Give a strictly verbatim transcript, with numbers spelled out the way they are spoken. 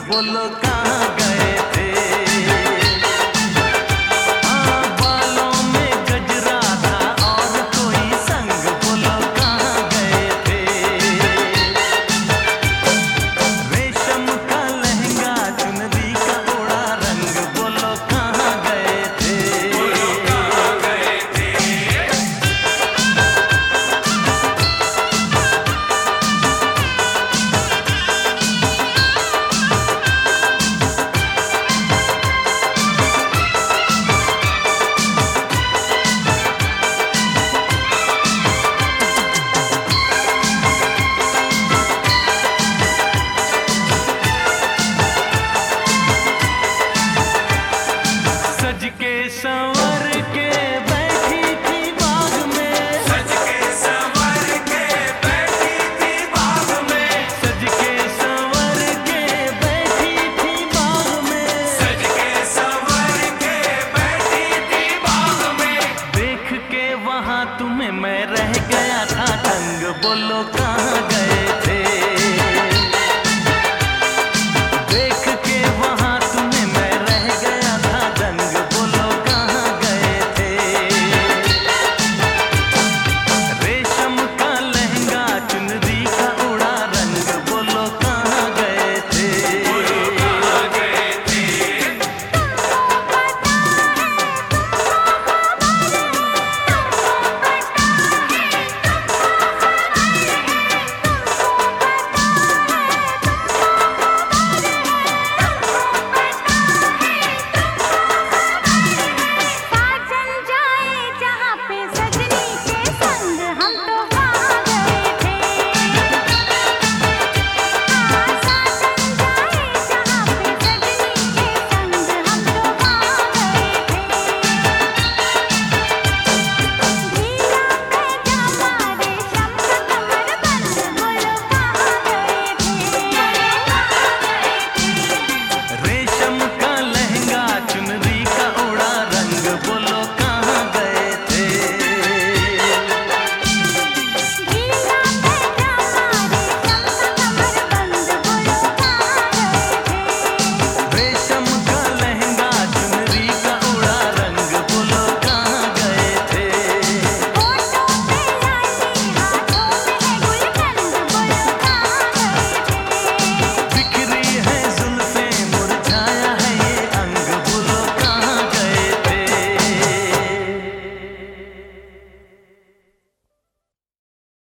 बोलो कहाँ गए थे। हाँ, बालों में गजरा था और कोई संग, बोलो कहाँ गए थे। रेशम का लहंगा चुनरी का उड़ा रंग, बोलो कहाँ गए थे। बोलो कहाँ गए थे। सज के संवर के बैठी थी बाग में, सज के संवर के बैठी थी बाग में, सज के संवर के बैठी थी बाग में, सज के संवर के बैठी थी बाग में। देख के वहाँ तुम्हें मैं रह गया था दंग, बोलो कहाँ गए थे।